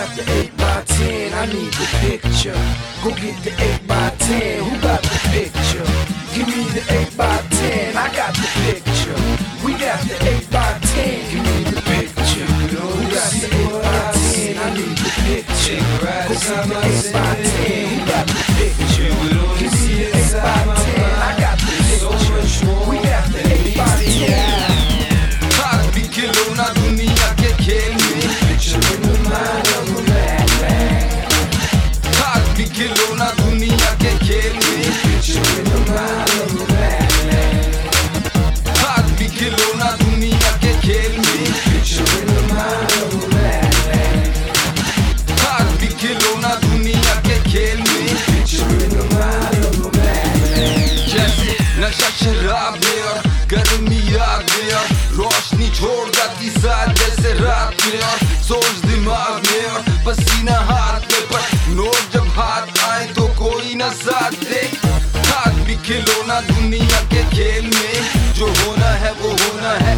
got the 8 by 10? I need the picture. Go get the 8 by 10. Who got the picture? Give me the 8 by 10. I got the picture. We got the 8 by 10. Give me the picture. Who got the 8 by 10? I need the picture. Go get the 8 by 10. Who got the picture? Give me the 8 by 10. I got the picture. We got the 8 by 10. हाथ भी खिलौना दुनिया के खेल में Picture in the mind of a madman. हाथ भी खिलौना दुनिया के खेल में Picture in the mind of a madman. हाथ भी खिलौना दुनिया के खेल में Picture in the mind of a madman. हाथ भी खिलौना दुनिया के खेल में Picture in the mind of a madman. जैसे नशा शराब में और गर्मी आग में और रोशनी छोड़ जाती साथ जैसे रात में और सोच दिमाग में और पसीना हाथ में पर नोट जब हाथ आए तो कोई न साथ दे हाथ भी खिलौना दुनिया के खेल में जो होना है वो होना है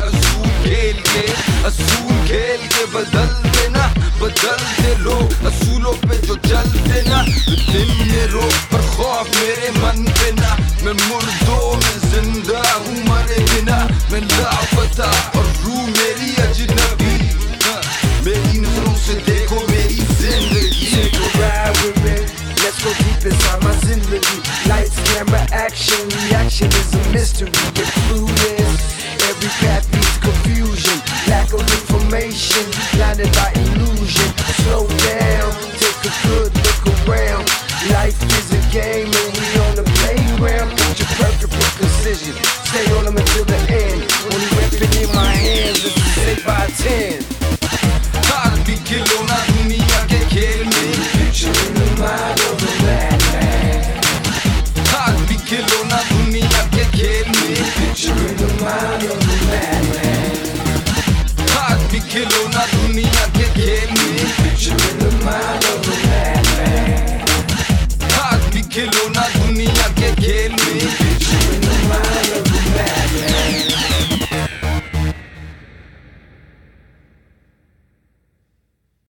असूल खेल के बदल देना बदलते लोग असूलों पे जो चलते ना दिल में रोक पर खौफ मेरे मन पे ना मैं मुर्दों में जिंदा हूँ मरे बिना मैं लापता और रूह मेरी अजनबी मेरी नजरों से देखो मेरी जिंदगी Take a ride with me. Let's go deep inside my zindagi. Lights, camera, action. Reaction is a mystery. Get clueless. Every path leads confusion. Lack of information. Blinded by illusion. Slow down. Take a good look around. Life is a game and we on the playground. Picture perfect with precision. Stay on them until the end. Only weapon in my hands is 8 by 10.